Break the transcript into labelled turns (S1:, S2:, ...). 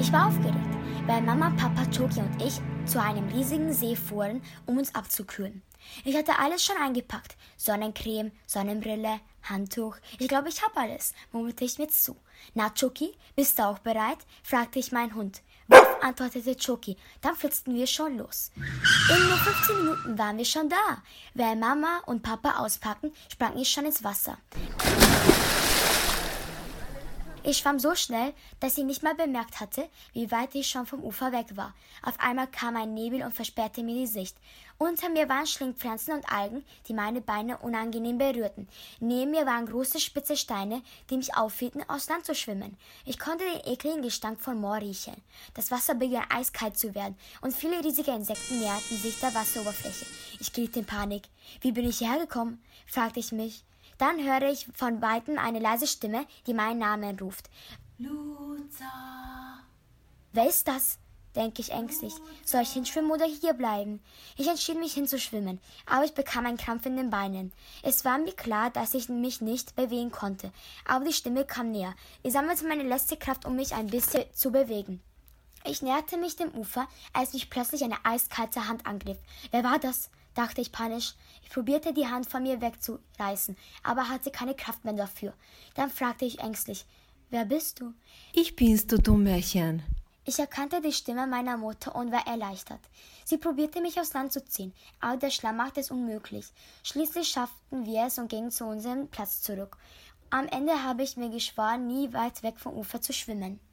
S1: Ich war aufgeregt, weil Mama, Papa, Choki und ich zu einem riesigen See fuhren, um uns abzukühlen. Ich hatte alles schon eingepackt. Sonnencreme, Sonnenbrille, Handtuch. Ich glaube, ich habe alles, murmelte ich mir zu. Na, Choki, bist du auch bereit? Fragte ich meinen Hund. Wuff, antwortete Choki. Dann flitzten wir schon los. In nur 15 Minuten waren wir schon da. Während Mama und Papa auspackten, sprang ich schon ins Wasser. Ich schwamm so schnell, dass ich nicht mal bemerkt hatte, wie weit ich schon vom Ufer weg war. Auf einmal kam ein Nebel und versperrte mir die Sicht. Unter mir waren Schlingpflanzen und Algen, die meine Beine unangenehm berührten. Neben mir waren große spitze Steine, die mich aufhielten, aufs Land zu schwimmen. Ich konnte den ekligen Gestank von Moor riechen. Das Wasser begann eiskalt zu werden und viele riesige Insekten näherten sich der Wasseroberfläche. Ich geriet in Panik. Wie bin ich hierher gekommen? Fragte ich mich. Dann höre ich von Weitem eine leise Stimme, die meinen Namen ruft. Luza. Wer ist das? Denke ich ängstlich. Soll ich hinschwimmen oder hier bleiben? Ich entschied mich hinzuschwimmen, aber ich bekam einen Krampf in den Beinen. Es war mir klar, dass ich mich nicht bewegen konnte, aber die Stimme kam näher. Ich sammelte meine letzte Kraft, um mich ein bisschen zu bewegen. Ich näherte mich dem Ufer, als mich plötzlich eine eiskalte Hand angriff. Wer war das? Dachte ich panisch. Ich probierte, die Hand von mir wegzureißen, aber hatte keine Kraft mehr dafür. Dann fragte ich ängstlich, wer bist du?
S2: Ich bin's, du Dummärchen.
S1: Ich erkannte die Stimme meiner Mutter und war erleichtert. Sie probierte mich aufs Land zu ziehen, aber der Schlamm machte es unmöglich. Schließlich schafften wir es und gingen zu unserem Platz zurück. Am Ende habe ich mir geschworen, nie weit weg vom Ufer zu schwimmen.